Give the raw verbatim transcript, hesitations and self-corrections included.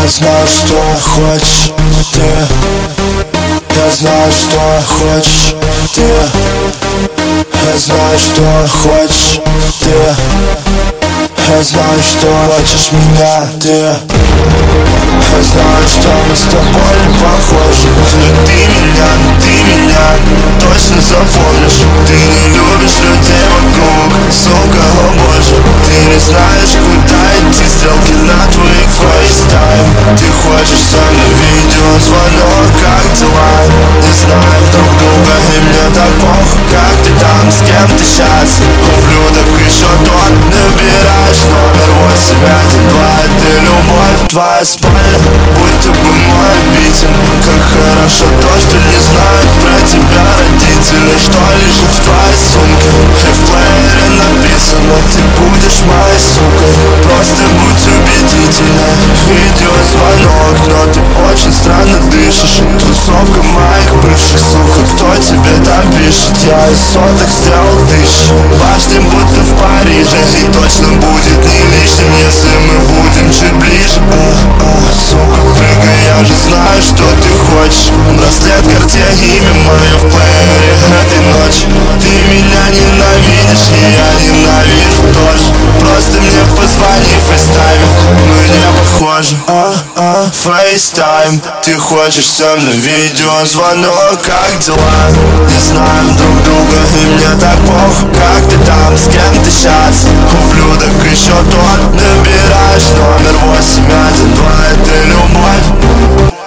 Я знаю, что хочешь ты. Я знаю, что хочешь ты. Я знаю, что хочешь ты. Я знаю, что хочешь меня ты. Я знаю, что мы с тобой не похожи. Но ты меня, ты меня точно запомнишь. Ты не любишь людей вокруг, сука, о боже. Ты не знаешь, куда идти, стрелки на твоих фейстайм. Ты хочешь со мной видеозвонок, как дела? Не знаем друг друга, и мне так плохо. Как ты там, с кем ты сейчас? Ублюдок еще тот, набираешь номер восемь один два. Это любовь, твоя спальня, будто бы мой обитель. Как хорошо то, что не знают про тебя родители. Что лежит в твоей сумке? И в плеере написано: ты будешь моей сукой. Просто будь убедительной. Видеозвонок, но ты очень странно дышишь. Тусовка моих бывших, сука, кто тебе там пишет? Я из соток сделал тысяч. Башни будто в Париже. И точно будет не лишним, если мы будем жить ближе. а, а, Сука, прыгай, я же знаю, что ты хочешь. Браслет, Cartier, имя мое в плеере этой ночи. Ты меня ненавидишь, и я ненавижу тоже. Просто мне позвони в фейстайме, мы не похожи. а, а, Фейстайм, ты хочешь со мной видеозвонок, как дела? Не знаем друг друга, и мне так плохо. Как ты там, с кем ты сейчас? Ублюдок еще тот, набираешь номер восемь один два. Это любовь.